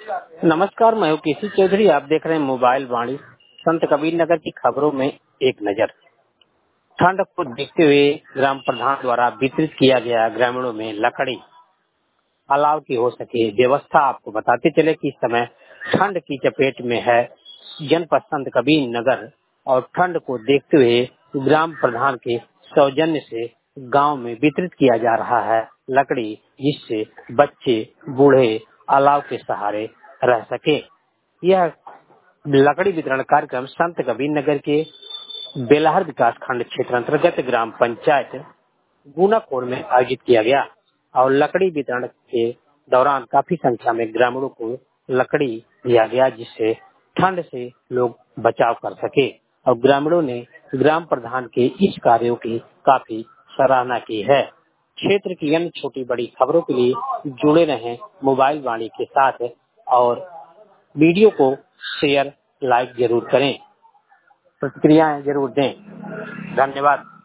नमस्कार, मैं हूँ केसी चौधरी। आप देख रहे हैं मोबाइल वाणी। संत कबीर नगर की खबरों में एक नजर। ठंड को देखते हुए ग्राम प्रधान द्वारा वितरित किया गया ग्रामीणों में लकड़ी अलाव की हो सके व्यवस्था। आपको बताते चले कि इस समय ठंड की चपेट में है जनपद संत कबीर नगर, और ठंड को देखते हुए ग्राम प्रधान के सौजन्य से गांव में वितरित किया जा रहा है लकड़ी, जिससे बच्चे बूढ़े अलाव के सहारे रह सके। यह लकड़ी वितरण कार्यक्रम संत कबीर नगर के बेलहर विकास खंड क्षेत्र अंतर्गत ग्राम पंचायत गुनाकोट में आयोजित किया गया, और लकड़ी वितरण के दौरान काफी संख्या में ग्रामीणों को लकड़ी दिया गया, जिससे ठंड से लोग बचाव कर सके। और ग्रामीणों ने ग्राम प्रधान के इस कार्यों की काफी सराहना की है। क्षेत्र की अन्य छोटी बड़ी खबरों के लिए जुड़े रहें मोबाइल वाणी के साथ, और वीडियो को शेयर लाइक जरूर करें, प्रतिक्रियाएं जरूर दें। धन्यवाद।